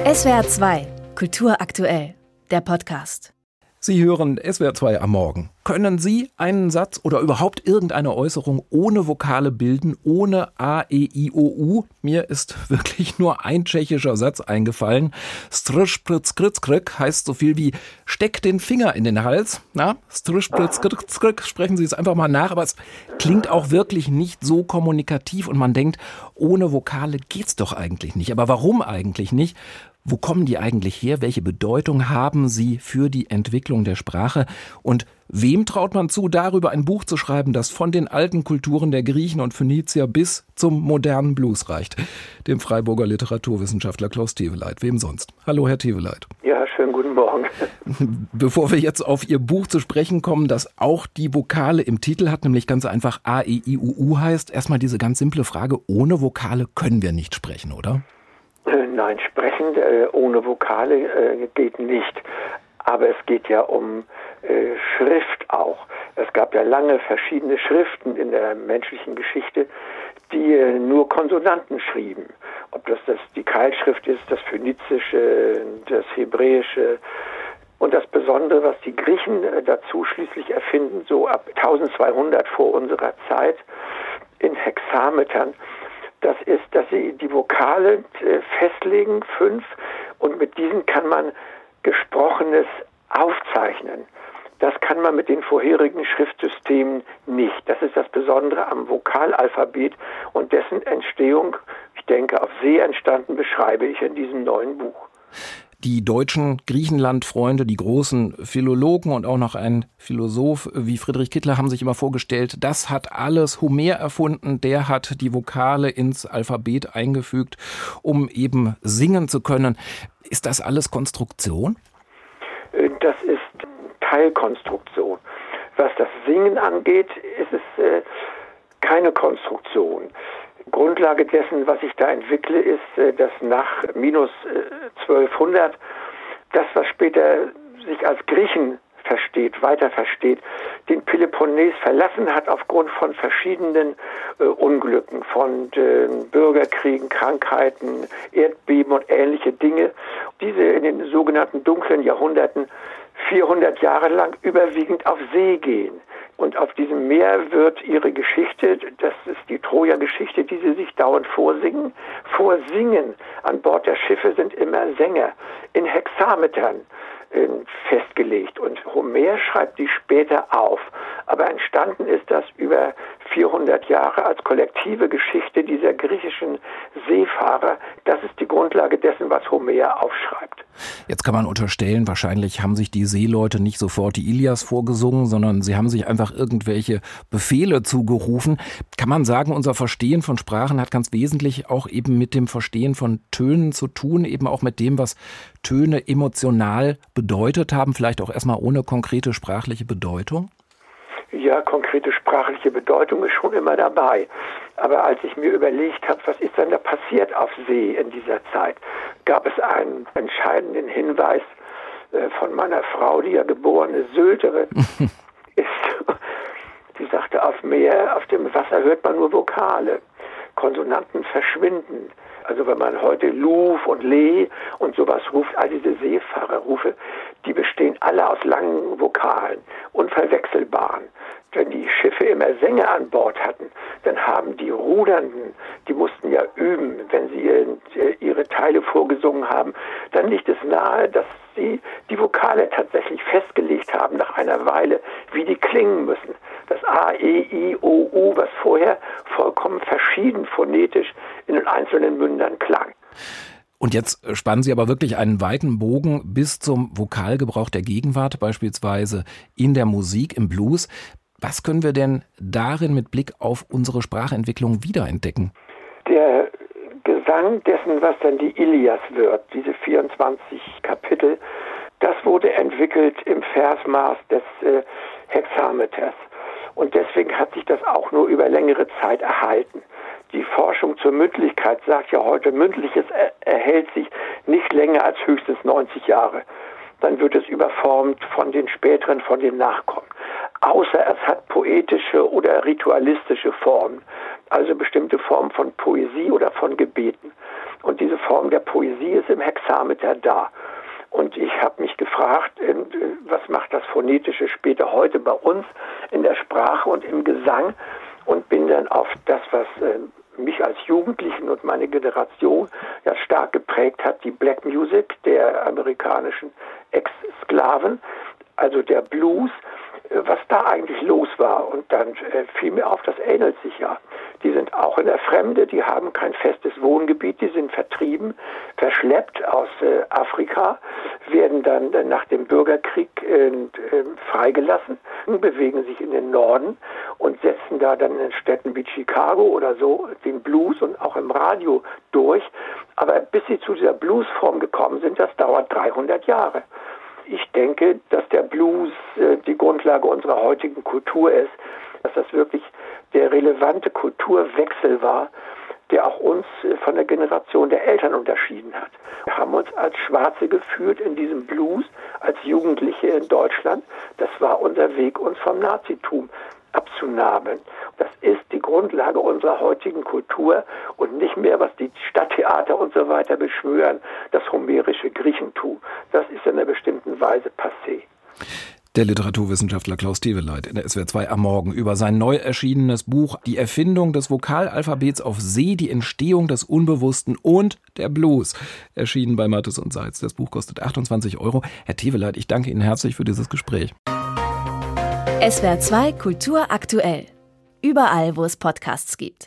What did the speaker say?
SWR 2, Kultur aktuell, der Podcast. Sie hören SWR 2 am Morgen. Können Sie einen Satz oder überhaupt irgendeine Äußerung ohne Vokale bilden, ohne A, E, I, O, U? Mir ist wirklich nur ein tschechischer Satz eingefallen. Stršprc-krc-krc heißt so viel wie steck den Finger in den Hals. Na, Stršprc-krc-krc, sprechen Sie es einfach mal nach, aber es klingt auch wirklich nicht so kommunikativ und man denkt, ohne Vokale geht's doch eigentlich nicht. Aber warum eigentlich nicht? Wo kommen die eigentlich her? Welche Bedeutung haben sie für die Entwicklung der Sprache? Und wem traut man zu, darüber ein Buch zu schreiben, das von den alten Kulturen der Griechen und Phönizier bis zum modernen Blues reicht? Dem Freiburger Literaturwissenschaftler Klaus Teveleit. Wem sonst? Hallo, Herr Teveleit. Ja, schönen guten Morgen. Bevor wir jetzt auf Ihr Buch zu sprechen kommen, das auch die Vokale im Titel hat, nämlich ganz einfach A, E, I, U, U heißt, erstmal diese ganz simple Frage, ohne Vokale können wir nicht sprechen, oder? Nein, sprechen ohne Vokale geht nicht. Aber es geht ja um Schrift auch. Es gab ja lange verschiedene Schriften in der menschlichen Geschichte, die nur Konsonanten schrieben. Ob das die Keilschrift ist, das Phönizische, das Hebräische. Und das Besondere, was die Griechen dazu schließlich erfinden, so ab 1200 vor unserer Zeit in Hexametern, das ist, dass sie die Vokale festlegen, 5, und mit diesen kann man Gesprochenes aufzeichnen. Das kann man mit den vorherigen Schriftsystemen nicht. Das ist das Besondere am Vokalalphabet und dessen Entstehung, ich denke, auf See entstanden, beschreibe ich in diesem neuen Buch. Die deutschen Griechenland-Freunde, die großen Philologen und auch noch ein Philosoph wie Friedrich Kittler haben sich immer vorgestellt, das hat alles Homer erfunden, der hat die Vokale ins Alphabet eingefügt, um eben singen zu können. Ist das alles Konstruktion? Das ist Teilkonstruktion. Was das Singen angeht, ist es keine Konstruktion. Grundlage dessen, was ich da entwickle, ist, dass nach minus 1200 das, was später sich als Griechen weiter versteht, den Peloponnes verlassen hat aufgrund von verschiedenen Unglücken, von Bürgerkriegen, Krankheiten, Erdbeben und ähnliche Dinge. Diese in den sogenannten dunklen Jahrhunderten 400 Jahre lang überwiegend auf See gehen. Und auf diesem Meer wird ihre Geschichte, das ist die Troja-Geschichte, die sie sich dauernd vorsingen. An Bord der Schiffe sind immer Sänger in Hexametern festgelegt. Und Homer schreibt die später auf. Aber entstanden ist das über 400 Jahre als kollektive Geschichte dieser griechischen Seefahrer. Das ist die Grundlage dessen, was Homer aufschreibt. Jetzt kann man unterstellen, wahrscheinlich haben sich die Seeleute nicht sofort die Ilias vorgesungen, sondern sie haben sich einfach irgendwelche Befehle zugerufen. Kann man sagen, unser Verstehen von Sprachen hat ganz wesentlich auch eben mit dem Verstehen von Tönen zu tun, eben auch mit dem, was Töne emotional bedeutet haben, vielleicht auch erstmal ohne konkrete sprachliche Bedeutung? Ja, konkrete sprachliche Bedeutung ist schon immer dabei. Aber als ich mir überlegt habe, was ist denn da passiert auf See in dieser Zeit, gab es einen entscheidenden Hinweis von meiner Frau, die ja geborene Sylterin ist. Die sagte, auf dem Wasser hört man nur Vokale. Konsonanten verschwinden. Also wenn man heute Luf und Le und sowas ruft, all diese Seefahrerrufe, die bestehen alle aus langen Vokalen, unverwechselbaren. Wenn die Schiffe immer Sänger an Bord hatten, dann haben die Rudernden, die mussten ja üben, wenn sie ihre Teile vorgesungen haben, dann liegt es nahe, dass sie die Vokale tatsächlich festgelegt haben nach einer Weile, wie die klingen müssen. Das A, E, I, O, U, was vorher vollkommen verschieden phonetisch in den einzelnen Mündern klang. Und jetzt spannen Sie aber wirklich einen weiten Bogen bis zum Vokalgebrauch der Gegenwart, beispielsweise in der Musik, im Blues. Was können wir denn darin mit Blick auf unsere Sprachentwicklung wiederentdecken? Der Gesang dessen, was dann die Ilias wird, diese 24 Kapitel, das wurde entwickelt im Versmaß des Hexameters. Und deswegen hat sich das auch nur über längere Zeit erhalten. Die Forschung zur Mündlichkeit sagt ja heute, Mündliches erhält sich nicht länger als höchstens 90 Jahre. Dann wird es überformt von den späteren, von den Nachkommen. Außer es hat poetische oder ritualistische Formen, also bestimmte Formen von Poesie oder von Gebeten. Und diese Form der Poesie ist im Hexameter da. Und ich habe mich gefragt, was macht das Phonetische später heute bei uns in der Sprache und im Gesang, und bin dann auf das, was mich als Jugendlichen und meine Generation ja stark geprägt hat, die Black Music der amerikanischen Ex-Sklaven, also der Blues, was da eigentlich los war. Und dann fiel mir auf, das ähnelt sich ja. Die sind auch in der Fremde, die haben kein festes Wohngebiet, die sind vertrieben, verschleppt aus Afrika, werden dann nach dem Bürgerkrieg freigelassen, bewegen sich in den Norden und setzen da dann in Städten wie Chicago oder so den Blues und auch im Radio durch. Aber bis sie zu dieser Bluesform gekommen sind, das dauert 300 Jahre. Ich denke, dass der Blues die Grundlage unserer heutigen Kultur ist, dass das wirklich der relevante Kulturwechsel war, der auch uns von der Generation der Eltern unterschieden hat. Wir haben uns als Schwarze gefühlt in diesem Blues, als Jugendliche in Deutschland. Das war unser Weg, uns vom Nazitum abzunabeln. Das ist die Grundlage unserer heutigen Kultur und nicht mehr, was die Stadttheater und so weiter beschwören, das homerische Griechentum. Das ist in einer bestimmten Weise passé. Der Literaturwissenschaftler Klaus Teweleit in der SWR 2 am Morgen über sein neu erschienenes Buch Die Erfindung des Vokalalphabets auf See, die Entstehung des Unbewussten und der Blues. Erschienen bei Mattes und Seitz. Das Buch kostet 28 €. Herr Teweleit, ich danke Ihnen herzlich für dieses Gespräch. SWR 2 Kultur aktuell. Überall, wo es Podcasts gibt.